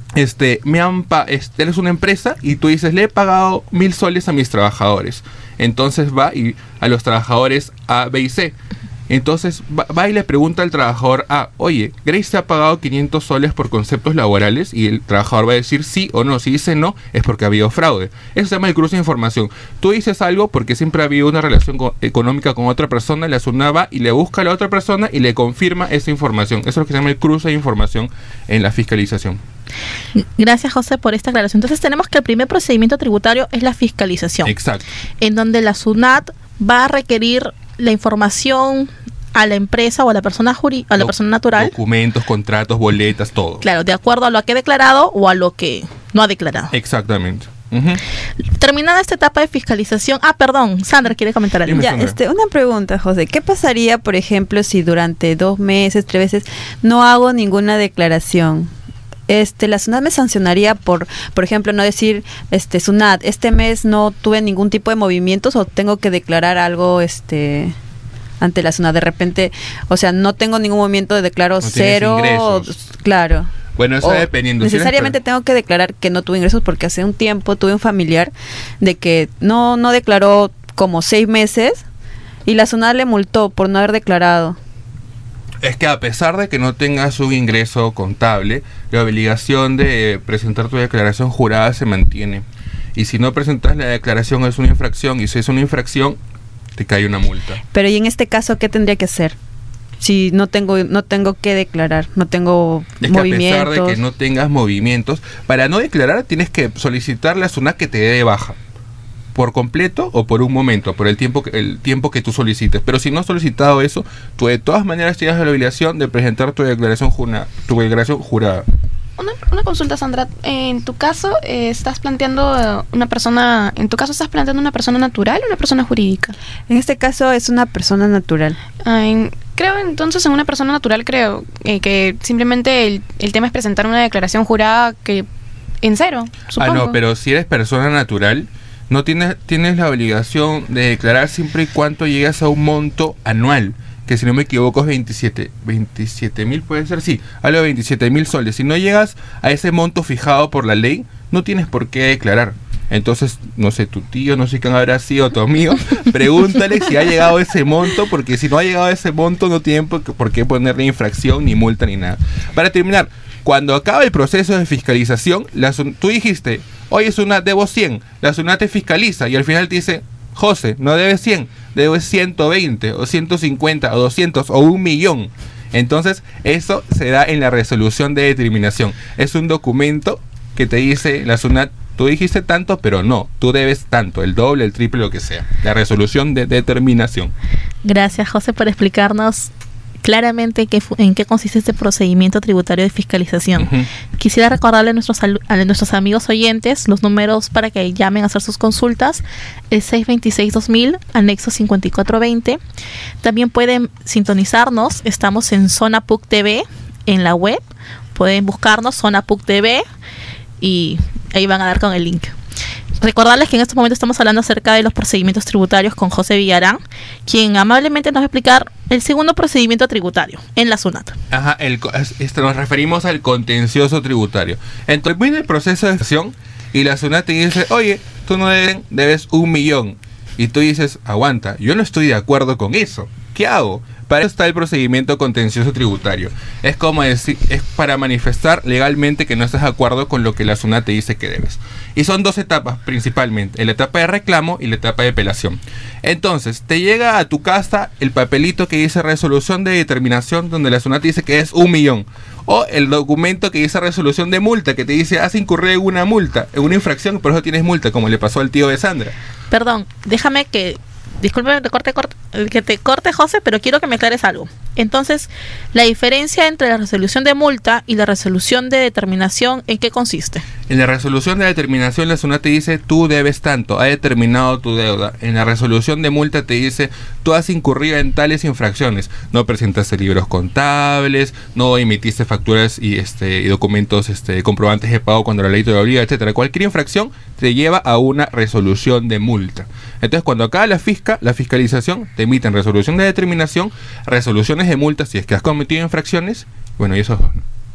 Speaker 1: eres una empresa y tú dices, le he pagado 1,000 soles a mis trabajadores. Entonces va y a los trabajadores A, B y C. Entonces va y le pregunta al trabajador A, oye, Grace te ha pagado 500 soles por conceptos laborales, y el trabajador va a decir sí o no. Si dice no, es porque ha habido fraude. Eso se llama el cruce de información. Tú dices algo porque siempre ha habido una relación económica con otra persona, la SUNAT va y le busca a la otra persona y le confirma esa información. Eso es lo que se llama el cruce de información en la fiscalización.
Speaker 4: Gracias, José, por esta aclaración. Entonces tenemos que el primer procedimiento tributario es la fiscalización.
Speaker 1: Exacto.
Speaker 4: En donde la SUNAT va a requerir la información a la empresa o a la persona a la persona natural.
Speaker 1: Documentos, contratos, boletas, todo.
Speaker 4: Claro, de acuerdo a lo que ha declarado o a lo que no ha declarado.
Speaker 1: Exactamente.
Speaker 4: Terminada esta etapa de fiscalización. Perdón, Sandra quiere comentar algo.
Speaker 3: Ya, una pregunta, José. ¿Qué pasaría, por ejemplo, si durante 2 meses, 3 meses no hago ninguna declaración? La SUNAT me sancionaría por ejemplo, no decir, SUNAT, este mes no tuve ningún tipo de movimientos, o tengo que declarar algo, ante la SUNAT. De repente, o sea, no tengo ningún movimiento, declaro cero. Claro.
Speaker 1: Bueno, eso dependiendo.
Speaker 3: Necesariamente tengo que declarar que no tuve ingresos, porque hace un tiempo tuve un familiar de que no declaró como 6 meses y la SUNAT le multó por no haber declarado.
Speaker 1: Es que a pesar de que no tengas un ingreso contable, la obligación de presentar tu declaración jurada se mantiene. Y si no presentas la declaración es una infracción, y si es una infracción, te cae una multa.
Speaker 3: Pero ¿y en este caso qué tendría que hacer? Si no tengo que declarar, no tengo movimientos.
Speaker 1: A pesar de que no tengas movimientos, para no declarar tienes que solicitarle a SUNAT que te dé de baja. Por completo o por un momento, por el tiempo que tú solicites. Pero si no has solicitado eso, tú de todas maneras tienes la obligación de presentar tu declaración jurada.
Speaker 2: Una consulta, Sandra. En tu caso, ¿estás planteando una persona natural o una persona jurídica?
Speaker 3: En este caso es una persona natural.
Speaker 2: Creo entonces en una persona natural, que simplemente el tema es presentar una declaración jurada que en cero, supongo.
Speaker 1: No, pero si eres persona natural, no tienes la obligación de declarar siempre y cuando llegas a un monto anual, que si no me equivoco es 27,000, puede ser, sí, hablo de 27,000 soles. Si no llegas a ese monto fijado por la ley, no tienes por qué declarar. Entonces, no sé, tu tío, no sé quién habrá sido tu amigo, pregúntale si ha llegado a ese monto, porque si no ha llegado a ese monto no tienen por qué ponerle infracción, ni multa, ni nada. Para terminar, cuando acaba el proceso de fiscalización, tú dijiste, oye, SUNAT, debo 100, la SUNAT te fiscaliza y al final te dice, José, no debes 100, debes 120 o 150 o 200 o 1,000,000. Entonces, eso se da en la resolución de determinación. Es un documento que te dice la SUNAT, tú dijiste tanto, pero no, tú debes tanto, el doble, el triple, lo que sea. La resolución de determinación.
Speaker 4: Gracias, José, por explicarnos claramente en qué consiste este procedimiento tributario de fiscalización. Quisiera recordarle a nuestros amigos oyentes los números para que llamen a hacer sus consultas: el 626-2000, anexo 5420. También pueden sintonizarnos, estamos en Zona PUC TV en la web, pueden buscarnos Zona PUC TV y ahí van a dar con el link. Recordarles que en estos momentos estamos hablando acerca de los procedimientos tributarios con José Villarán, quien amablemente nos va a explicar el segundo procedimiento tributario en la SUNAT.
Speaker 1: Nos referimos al contencioso tributario. Entonces viene el proceso de acción y la SUNAT te dice, oye, tú no debes 1,000,000. Y tú dices, aguanta, yo no estoy de acuerdo con eso. ¿Qué hago? Para eso está el procedimiento contencioso tributario. Es como decir, es para manifestar legalmente que no estás de acuerdo con lo que la SUNAT te dice que debes. Y son 2 etapas principalmente, la etapa de reclamo y la etapa de apelación. Entonces, te llega a tu casa el papelito que dice resolución de determinación, donde la SUNAT te dice que es 1,000,000. O el documento que dice resolución de multa, que te dice has incurrido en una multa, en una infracción, por eso tienes multa, como le pasó al tío de Sandra.
Speaker 4: Perdón, déjame que... Discúlpeme que te corte, José, pero quiero que me aclares algo. Entonces, la diferencia entre la resolución de multa y la resolución de determinación, ¿en qué consiste?
Speaker 1: En la resolución de determinación, la SUNAT te dice, tú debes tanto, ha determinado tu deuda. En la resolución de multa te dice, tú has incurrido en tales infracciones. No presentaste libros contables, no emitiste facturas y documentos comprobantes de pago cuando la ley te lo obliga, etcétera. Cualquier infracción te lleva a una resolución de multa. Entonces, cuando acaba la fiscalización, te emiten resolución de determinación, resoluciones de multa si es que has cometido infracciones, bueno, y eso es...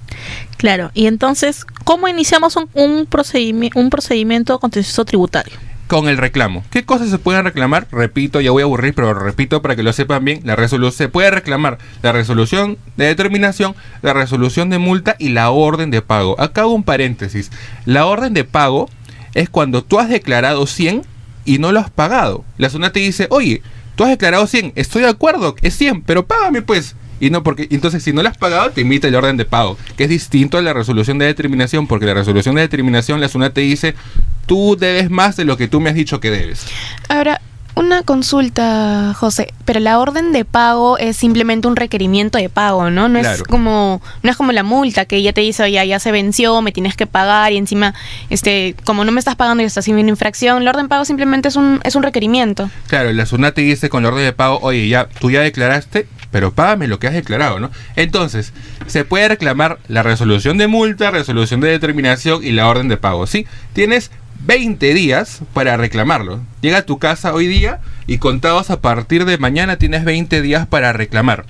Speaker 4: Claro, y entonces, ¿cómo iniciamos un procedimiento contencioso tributario?
Speaker 1: Con el reclamo. ¿Qué cosas se pueden reclamar? Repito, ya voy a aburrir, pero repito para que lo sepan bien. Se puede reclamar la resolución de determinación, la resolución de multa y la orden de pago. Acá hago un paréntesis. La orden de pago es cuando tú has declarado 100 y no lo has pagado. La SUNAT te dice, oye, tú has declarado 100, estoy de acuerdo, es 100, pero págame pues. Y no, porque entonces si no lo has pagado, te emite el orden de pago, que es distinto a la resolución de determinación, porque la resolución de determinación, la SUNAT te dice, tú debes más de lo que tú me has dicho que debes.
Speaker 2: Ahora, una consulta, José, pero la orden de pago es simplemente un requerimiento de pago, ¿no? No
Speaker 1: Claro.
Speaker 2: es como la multa que ya te dice, oye, ya se venció, me tienes que pagar y encima, como no me estás pagando y estás haciendo una infracción, la orden de pago simplemente es un requerimiento.
Speaker 1: Claro, la SUNAT te dice con la orden de pago, oye, tú ya declaraste, pero págame lo que has declarado, ¿no? Entonces, se puede reclamar la resolución de multa, resolución de determinación y la orden de pago, ¿sí? Tienes 20 días para reclamarlo. Llega a tu casa hoy día y contados a partir de mañana tienes 20 días para reclamar.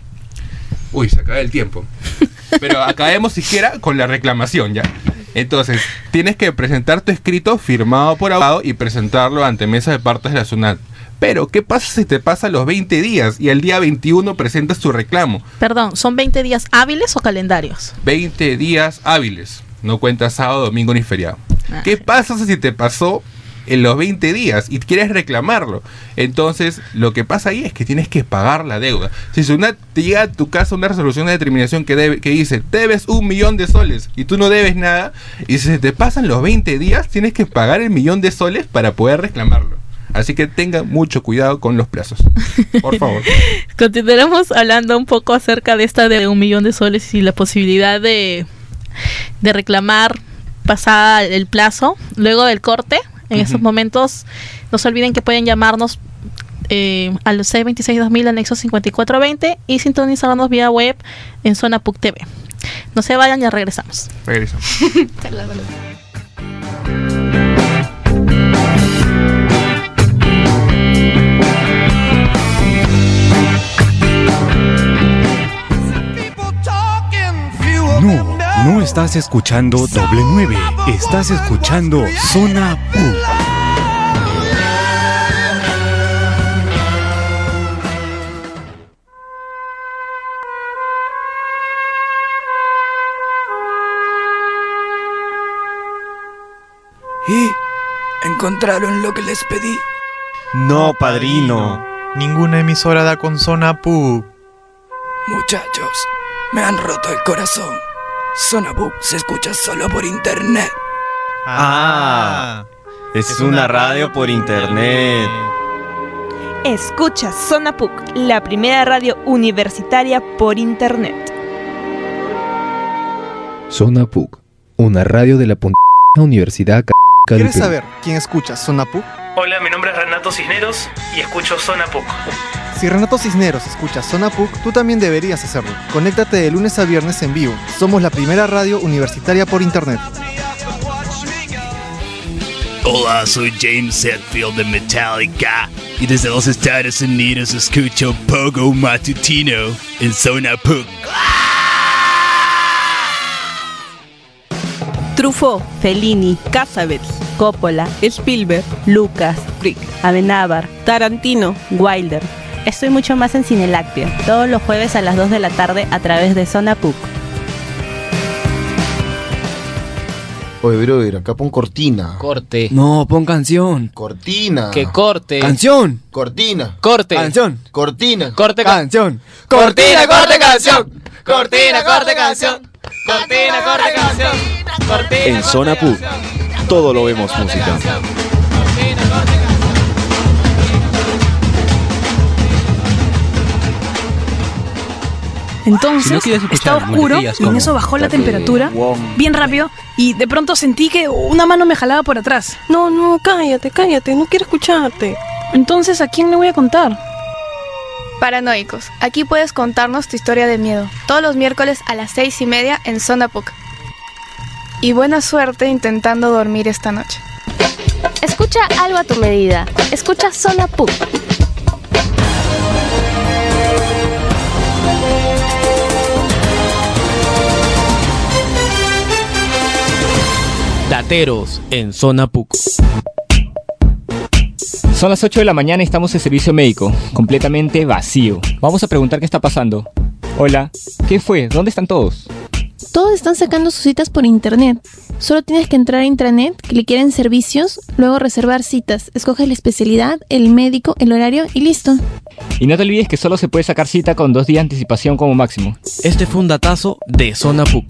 Speaker 1: Uy, se acaba el tiempo. Pero acabemos siquiera con la reclamación ya. Entonces, tienes que presentar tu escrito firmado por abogado y presentarlo ante mesa de partes de la SUNAT. Pero, ¿qué pasa si te pasan los 20 días y el día 21 presentas tu reclamo?
Speaker 4: Perdón, ¿son 20 días hábiles o calendarios?
Speaker 1: 20 días hábiles. No cuenta sábado, domingo ni feriado. ¿Qué pasa si te pasó en los 20 días y quieres reclamarlo? Entonces, lo que pasa ahí es que tienes que pagar la deuda. Si SUNAT te llega a tu casa una resolución de determinación que dice, debes 1.000.000 de soles y tú no debes nada, y si se te pasan los 20 días, tienes que pagar el 1.000.000 de soles para poder reclamarlo. Así que tengan mucho cuidado con los plazos. Por favor.
Speaker 4: Continuaremos hablando un poco acerca de esta de 1.000.000 de soles y la posibilidad de reclamar pasada el plazo luego del corte. En esos momentos, no se olviden que pueden llamarnos al 626-2000 anexo 5420 y sintonizarnos vía web en Zona PUC TV. No se vayan, ya regresamos.
Speaker 22: No estás escuchando Doble 9, estás escuchando Zona PUC.
Speaker 5: ¿Y encontraron lo que les pedí?
Speaker 7: No, padrino. Ninguna emisora da con Zona PUC.
Speaker 5: Muchachos, me han roto el corazón. Zona PUC se escucha solo por internet.
Speaker 29: Es una radio por internet.
Speaker 24: Escucha Zona PUC, la primera radio universitaria por internet.
Speaker 8: Zona PUC, una radio de la Universidad Católica del
Speaker 7: ¿Quieres
Speaker 8: Perú.
Speaker 7: saber quién escucha Zona PUC?
Speaker 9: Hola, mi nombre es Renato Cisneros y escucho Zona PUC.
Speaker 7: Si Renato Cisneros escucha Zona PUC, tú también deberías hacerlo. Conéctate de lunes a viernes en vivo. Somos la primera radio universitaria por internet.
Speaker 10: Hola, soy James Hetfield de Metallica y desde los Estados Unidos escucho Pogo Matutino en Zona PUC.
Speaker 24: Truffaut, Fellini, Cassavetes, Coppola, Spielberg, Lucas, Frick, Amenábar, Tarantino, Wilder. Estoy mucho más en Cine Lácteo, todos los jueves a las 2 de la tarde a través de Zona PUC.
Speaker 11: Oye, brother, acá pon cortina.
Speaker 13: Corte.
Speaker 22: No, pon canción.
Speaker 11: Cortina.
Speaker 13: Que corte.
Speaker 22: Canción.
Speaker 11: Cortina.
Speaker 13: Corte.
Speaker 22: Canción.
Speaker 11: Cortina.
Speaker 13: Corte.
Speaker 22: Canción.
Speaker 13: Cortina, corte, canción. Cortina, corte, canción. Cortina, corte, canción. Cortina,
Speaker 29: En Zona PUC, todo lo vemos música.
Speaker 28: Entonces,
Speaker 6: Si no quieres escuchar
Speaker 28: estaba oscuro
Speaker 6: muletillas
Speaker 28: y en
Speaker 6: como
Speaker 28: eso bajó la
Speaker 6: Tate,
Speaker 28: temperatura bien rápido y de pronto sentí que una mano me jalaba por atrás.
Speaker 14: No, cállate, no quiero escucharte.
Speaker 28: Entonces, ¿a quién le voy a contar?
Speaker 2: Paranoicos, aquí puedes contarnos tu historia de miedo, todos los miércoles a las 6:30 en Zona PUC. Y buena suerte intentando dormir esta noche.
Speaker 15: Escucha algo a tu medida. Escucha Zona PUC.
Speaker 6: Dateros en Zona PUC.
Speaker 16: Son las 8 de la mañana y estamos en servicio médico, completamente vacío. Vamos a preguntar qué está pasando. Hola, ¿qué fue? ¿Dónde están todos?
Speaker 17: Todos están sacando sus citas por internet. Solo tienes que entrar a intranet, clicar en servicios, luego reservar citas. Escoges la especialidad, el médico, el horario y listo.
Speaker 16: Y no te olvides que solo se puede sacar cita con 2 días de anticipación como máximo.
Speaker 6: Este fue un datazo de Zona PUC.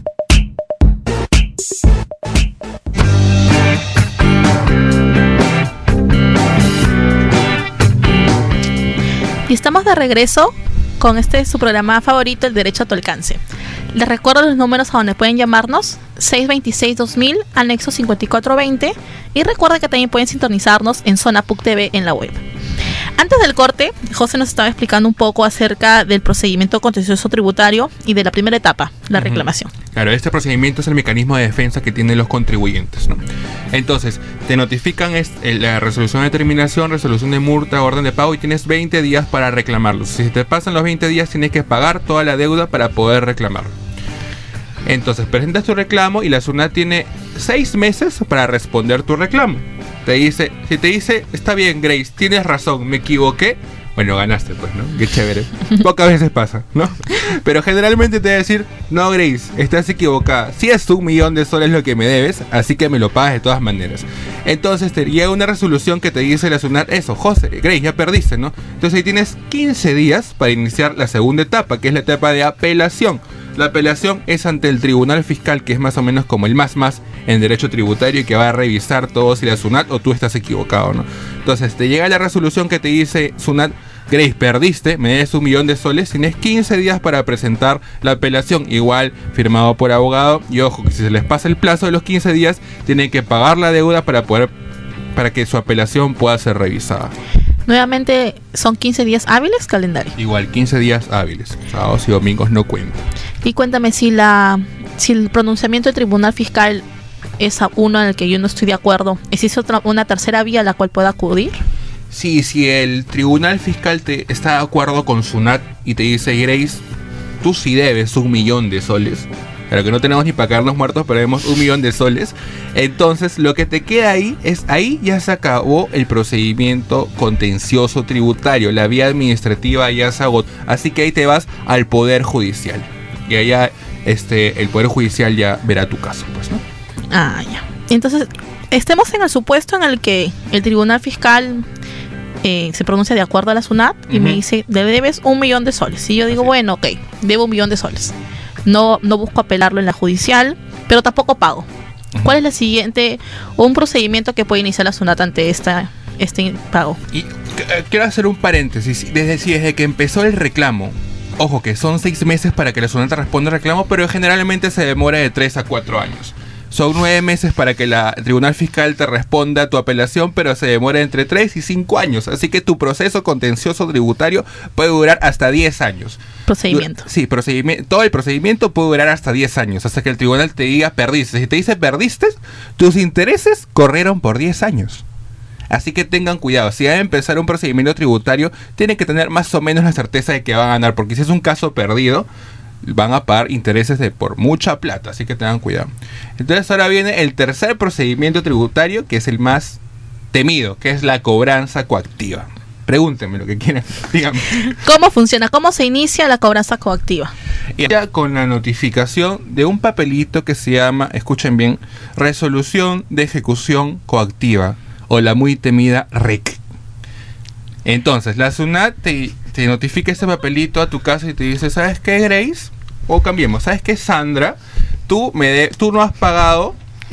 Speaker 4: Y estamos de regreso con su programa favorito, El Derecho a tu Alcance. Les recuerdo los números a donde pueden llamarnos: 626-2000, anexo 5420. Y recuerda que también pueden sintonizarnos en Zona PUC TV en la web. Antes del corte, José nos estaba explicando un poco acerca del procedimiento contencioso tributario y de la primera etapa, la reclamación.
Speaker 1: Claro, este procedimiento es el mecanismo de defensa que tienen los contribuyentes, ¿no? Entonces, te notifican la resolución de terminación, resolución de multa, orden de pago y tienes 20 días para reclamarlo. Si te pasan los 20 días, tienes que pagar toda la deuda para poder reclamarlo. Entonces, presentas tu reclamo y la SUNAT tiene 6 meses para responder tu reclamo. Si te dice, está bien, Grace, tienes razón, me equivoqué, bueno, ganaste, pues, ¿no? Qué chévere. Pocas veces pasa, ¿no? Pero generalmente te va a decir, no, Grace, estás equivocada. Sí es $1.000.000 lo que me debes, así que me lo pagas de todas maneras. Entonces te llega una resolución que te dice la SUNAT, eso, José, Grace, ya perdiste, ¿no? Entonces ahí tienes 15 días para iniciar la segunda etapa, que es la etapa de apelación. La apelación es ante el Tribunal Fiscal, que es más o menos como el más en derecho tributario y que va a revisar todo si la SUNAT o tú estás equivocado, ¿no? Entonces te llega la resolución que te dice, SUNAT, Grace, perdiste, me debes $1.000.000, tienes 15 días para presentar la apelación, igual firmado por abogado, y ojo, que si se les pasa el plazo de los 15 días, tienen que pagar la deuda para que su apelación pueda ser revisada.
Speaker 4: Nuevamente, ¿son 15 días hábiles, calendario?
Speaker 1: Igual, 15 días hábiles, sábados y domingos no cuentan.
Speaker 4: Y cuéntame, si el pronunciamiento del Tribunal Fiscal es uno en el que yo no estoy de acuerdo, ¿existe una tercera vía a la cual pueda acudir?
Speaker 1: Sí, si el Tribunal Fiscal está de acuerdo con SUNAT y te dice, Grace, tú sí debes $1.000.000, pero que no tenemos ni para caernos muertos, pero debemos $1.000.000, entonces lo que te queda ahí ya se acabó el procedimiento contencioso tributario, la vía administrativa ya se agotó, así que ahí te vas al Poder Judicial, y allá el Poder Judicial ya verá tu caso, pues, ¿no?
Speaker 4: Ah, ya. Entonces, estemos en el supuesto en el que el Tribunal Fiscal se pronuncia de acuerdo a la SUNAT y me dice, le debes $1.000.000. Y yo digo, bueno, ok, debo $1.000.000. No busco apelarlo en la judicial, pero tampoco pago. ¿Cuál es la siguiente o un procedimiento que puede iniciar la SUNAT ante este pago?
Speaker 1: Y quiero hacer un paréntesis. Desde que empezó el reclamo, ojo que son 6 meses para que la SUNAT responda al reclamo, pero generalmente se demora de 3 a 4 años. Son 9 meses para que el Tribunal Fiscal te responda a tu apelación, pero se demora entre 3 y 5 años. Así que tu proceso contencioso tributario puede durar hasta 10 años.
Speaker 4: Procedimiento.
Speaker 1: Sí, todo el procedimiento puede durar hasta 10 años, hasta que el tribunal te diga perdiste. Si te dice perdiste, tus intereses corrieron por 10 años. Así que tengan cuidado, si van a empezar un procedimiento tributario, tienen que tener más o menos la certeza de que van a ganar, porque si es un caso perdido, van a pagar intereses por mucha plata, así que tengan cuidado. Entonces ahora viene el tercer procedimiento tributario, que es el más temido, que es la cobranza coactiva. Pregúntenme lo que quieran, díganme.
Speaker 4: ¿Cómo funciona? ¿Cómo se inicia la cobranza coactiva?
Speaker 1: Ya con la notificación de un papelito que se llama, escuchen bien, Resolución de Ejecución Coactiva, o la muy temida REC. Entonces, la SUNAT te notifica ese papelito a tu casa y te dice, ¿sabes qué, Grace? O cambiemos, ¿sabes qué, Sandra? Tú no has pagado,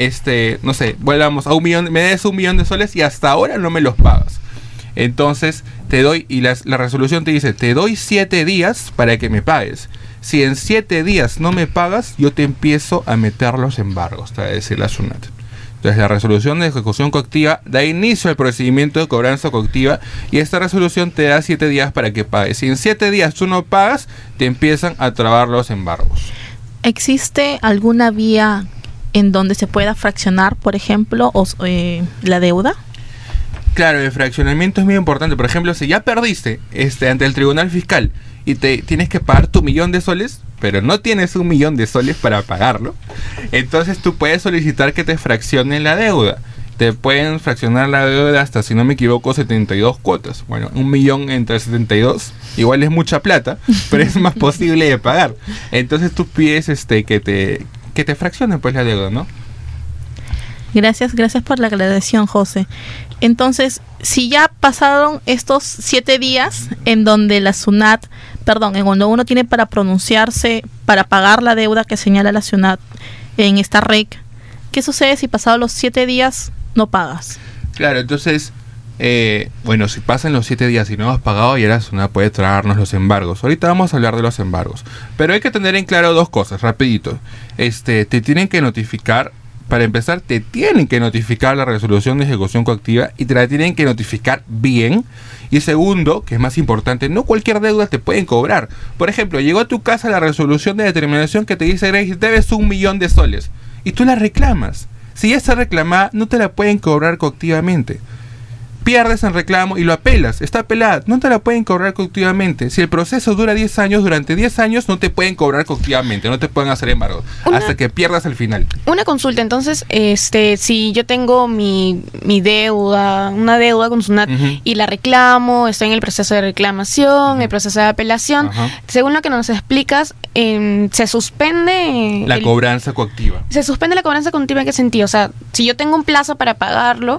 Speaker 1: no sé, volvamos a me debes $1.000.000 y hasta ahora no me los pagas. Entonces, te doy, y la resolución te dice, te doy 7 días para que me pagues. si en 7 días no me pagas, yo te empiezo a meter los embargos, te va a decir la SUNAT. Entonces la resolución de ejecución coactiva da inicio al procedimiento de cobranza coactiva y esta resolución te da 7 días para que pagues. Si en 7 días tú no pagas, te empiezan a trabar los embargos.
Speaker 4: ¿Existe alguna vía en donde se pueda fraccionar, por ejemplo, la deuda?
Speaker 1: Claro, el fraccionamiento es muy importante. Por ejemplo, si ya perdiste ante el tribunal fiscal y te tienes que pagar tu $1.000.000, pero no tienes $1.000.000 para pagarlo, entonces tú puedes solicitar que te fraccionen la deuda. Te pueden fraccionar la deuda hasta, si no me equivoco, 72 cuotas. Bueno, 1.000.000 entre 72, igual es mucha plata, pero es más posible de pagar. Entonces tú pides que te fraccionen pues la deuda, ¿no?
Speaker 4: Gracias por la aclaración, José. Entonces, si ya pasaron estos 7 días en donde la SUNAT, en donde uno tiene para pronunciarse, para pagar la deuda que señala la SUNAT en esta REC, ¿qué sucede si pasados los 7 días no pagas?
Speaker 1: Claro, entonces, si pasan los 7 días y no has pagado, ya la SUNAT puede traernos los embargos. Ahorita vamos a hablar de los embargos. Pero hay que tener en claro 2 cosas, rapidito. Te tienen que notificar. Para empezar, te tienen que notificar la resolución de ejecución coactiva y te la tienen que notificar bien. Y segundo, que es más importante, no cualquier deuda te pueden cobrar. Por ejemplo, llegó a tu casa la resolución de determinación que te dice, Grace, debes $1.000.000 y tú la reclamas. Si ya está reclamada, no te la pueden cobrar coactivamente. Pierdes en reclamo y lo apelas, está apelada, no te la pueden cobrar coactivamente. Si el proceso dura 10 años, durante 10 años no te pueden cobrar coactivamente, no te pueden hacer embargo, hasta que pierdas al final.
Speaker 2: Una consulta, entonces, si yo tengo mi deuda, una deuda con SUNAT y la reclamo, estoy en el proceso de reclamación, el proceso de apelación, según lo que nos explicas, se suspende
Speaker 1: la cobranza coactiva.
Speaker 2: ¿Se suspende la cobranza coactiva en qué sentido? O sea, si yo tengo un plazo para pagarlo,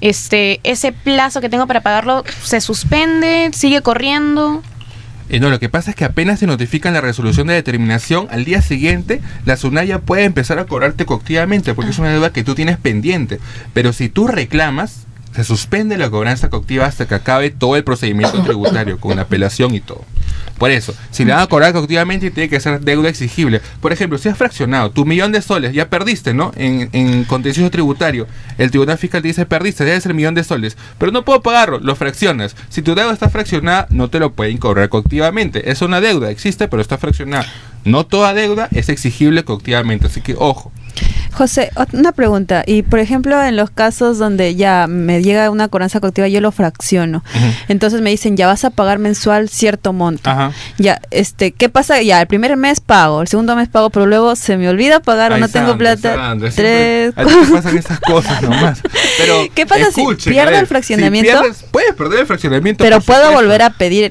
Speaker 2: ese plazo que tengo para pagarlo se suspende, sigue corriendo.
Speaker 1: No, lo que pasa es que apenas se notifican la resolución de determinación, al día siguiente la SUNAT ya puede empezar a cobrarte coactivamente porque es una deuda que tú tienes pendiente. Pero si tú reclamas, se suspende la cobranza coactiva hasta que acabe todo el procedimiento tributario con la apelación y todo. Por eso, si le van a cobrar coactivamente, tiene que ser deuda exigible. Por ejemplo, si has fraccionado tu $1.000.000, ya perdiste, ¿no? En contencioso tributario, el tribunal fiscal te dice, perdiste, debe ser $1.000.000, pero no puedo pagarlo, lo fraccionas. Si tu deuda está fraccionada, no te lo pueden cobrar coactivamente. Es una deuda, existe, pero está fraccionada. No toda deuda es exigible coactivamente, así que ojo.
Speaker 3: José, una pregunta. Y por ejemplo, en los casos donde ya me llega una cobranza coactiva, yo lo fracciono. Entonces me dicen, ya vas a pagar mensual cierto monto. Ya, ¿qué pasa? Ya, el primer mes pago, el segundo mes pago, pero luego se me olvida pagar o no tengo plata.
Speaker 1: A ti te pasan esas cosas nomás. Pero,
Speaker 3: ¿qué pasa si pierdo el fraccionamiento?
Speaker 1: Puedes perder el fraccionamiento.
Speaker 3: Pero puedo volver a pedir.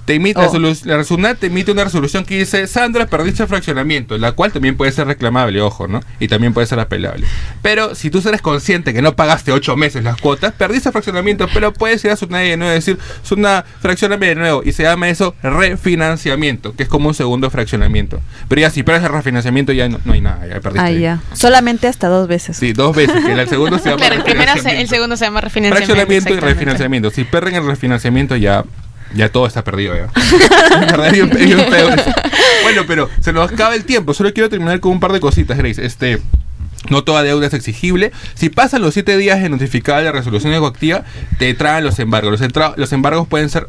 Speaker 1: La SUNAT te emite una resolución que dice, Sandra, perdiste el fraccionamiento, la cual también puede ser reclamable, ojo, ¿no? Y también puede ser apelable. Pero si tú eres consciente que no pagaste 8 meses las cuotas, perdiste el fraccionamiento, pero puedes ir a SUNAT de nuevo y decir, SUNAT, fraccioname de nuevo. Y se llama eso refinanciamiento, que es como un segundo fraccionamiento. Pero ya si pierdes el refinanciamiento ya no hay nada, ya perdiste.
Speaker 3: Ya. Solamente hasta 2 veces.
Speaker 1: Sí, 2 veces, que el segundo se llama
Speaker 2: refinanciamiento. El segundo se llama refinanciamiento.
Speaker 1: Refinanciamiento y refinanciamiento. Si pierden el refinanciamiento ya todo está perdido ya. Bien feo eso. Bueno, pero se nos acaba el tiempo. Solo quiero terminar con un par de cositas, Grace. No toda deuda es exigible. Si pasan los 7 días de notificada la resolución coactiva, te traen los embargos. Los embargos pueden ser,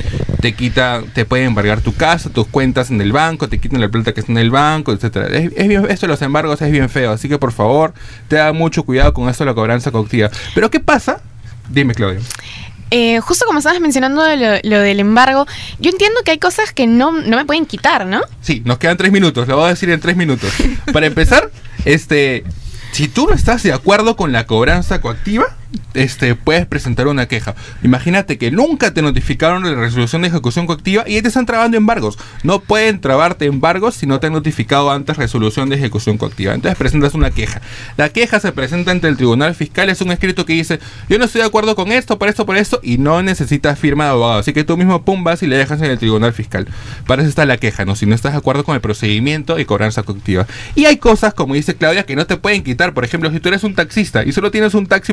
Speaker 1: te pueden embargar tu casa, tus cuentas en el banco, te quitan la plata que está en el banco, etcétera. Esto de los embargos es bien feo, así que por favor, te da mucho cuidado con esto de la cobranza coactiva. Pero ¿qué pasa? Dime, Claudia.
Speaker 2: Justo como estabas mencionando lo del embargo, yo entiendo que hay cosas que no me pueden quitar, ¿no?
Speaker 1: Sí, nos quedan 3 minutos, lo voy a decir en 3 minutos. Para empezar, si tú no estás de acuerdo con la cobranza coactiva, puedes presentar una queja. Imagínate que nunca te notificaron la resolución de ejecución coactiva y ya te están trabando embargos. No pueden trabarte embargos si no te han notificado antes resolución de ejecución coactiva. Entonces presentas una queja. La queja se presenta ante el tribunal fiscal, es un escrito que dice, yo no estoy de acuerdo con esto, por esto, y no necesitas firma de abogado. Así que tú mismo vas y le dejas en el tribunal fiscal. Para eso está la queja, ¿no? Si no estás de acuerdo con el procedimiento y cobranza coactiva. Y hay cosas, como dice Claudia, que no te pueden quitar. Por ejemplo, si tú eres un taxista y solo tienes un taxi para trabajar,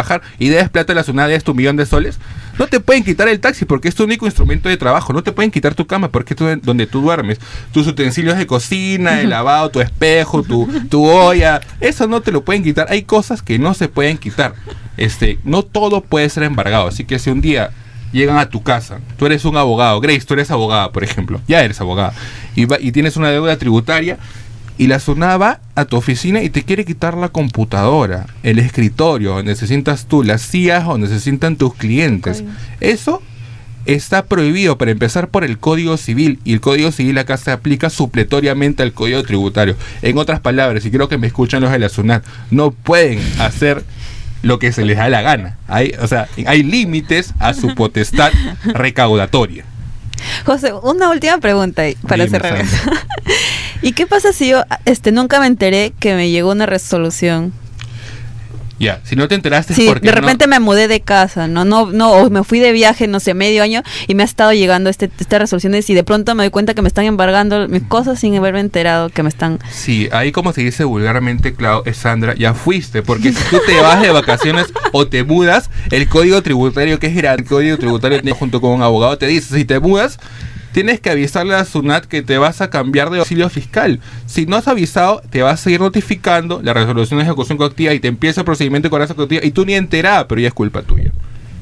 Speaker 1: trabajar y debes plata a la SUNAT, debes tu $1.000.000, no te pueden quitar el taxi porque es tu único instrumento de trabajo, no te pueden quitar tu cama porque es donde tú duermes, tus utensilios de cocina, de lavado, tu espejo, tu olla, eso no te lo pueden quitar. Hay cosas que no se pueden quitar. No todo puede ser embargado, así que si un día llegan a tu casa, tú eres un abogado, Grace, tú eres abogada, por ejemplo, ya eres abogada, y tienes una deuda tributaria, y la SUNAT va a tu oficina y te quiere quitar la computadora, el escritorio, donde se sientas tú, las sillas donde se sientan tus clientes. Eso está prohibido, para empezar, por el Código Civil, y el Código Civil acá se aplica supletoriamente al Código Tributario. En otras palabras, y quiero que me escuchen los de la SUNAT, no pueden hacer lo que se les da la gana. Hay límites a su potestad recaudatoria.
Speaker 3: José, una última pregunta para
Speaker 1: Dime,
Speaker 3: cerrar. ¿Y qué pasa si yo nunca me enteré que me llegó una resolución?
Speaker 1: Ya, si no te enteraste
Speaker 3: Sí,
Speaker 1: porque
Speaker 3: de repente me mudé de casa, o me fui de viaje, no sé, medio año, y me ha estado llegando estas resoluciones, y de pronto me doy cuenta que me están embargando mis cosas sin haberme enterado que me están...
Speaker 1: Sí, ahí, como se dice vulgarmente, Sandra, ya fuiste, porque si tú te vas de vacaciones o te mudas, el Código Tributario, que es grande, el Código Tributario junto con un abogado te dice, si te mudas, tienes que avisarle a SUNAT que te vas a cambiar de domicilio fiscal. Si no has avisado, te vas a seguir notificando la resolución de ejecución coactiva y te empieza el procedimiento de cobrancia coactiva y tú ni enterada, pero ya es culpa tuya.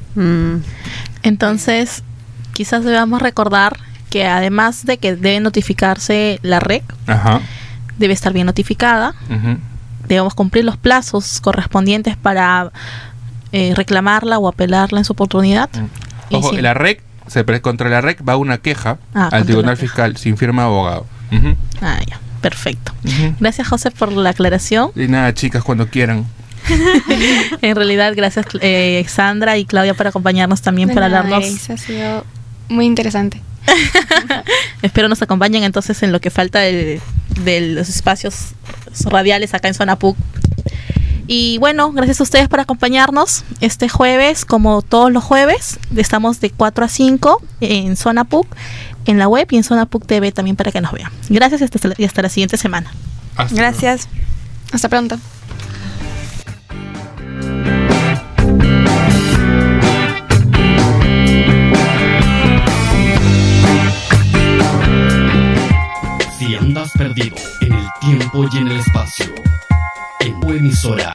Speaker 4: Entonces, quizás debamos recordar que además de que debe notificarse la REC, debe estar bien notificada, debemos cumplir los plazos correspondientes para reclamarla o apelarla en su oportunidad.
Speaker 1: Ojo, la REC, contra la REC va una queja al Tribunal Fiscal sin firma de abogado.
Speaker 4: Ya, perfecto. Gracias, José, por la aclaración.
Speaker 1: Y nada, chicas, cuando quieran.
Speaker 4: En realidad, gracias Sandra y Claudia por acompañarnos también, para hablarnos.
Speaker 2: Ha sido muy interesante.
Speaker 4: Espero nos acompañen entonces en lo que falta de los espacios radiales acá en Zona PUC. Y bueno, gracias a ustedes por acompañarnos este jueves, como todos los jueves. Estamos de 4 a 5 en Zona PUC, en la web, y en Zona PUC TV también, para que nos vean. Gracias y hasta la siguiente semana.
Speaker 3: Gracias.
Speaker 2: Hasta pronto.
Speaker 12: Si andas perdido en el tiempo y en el espacio, en tu emisora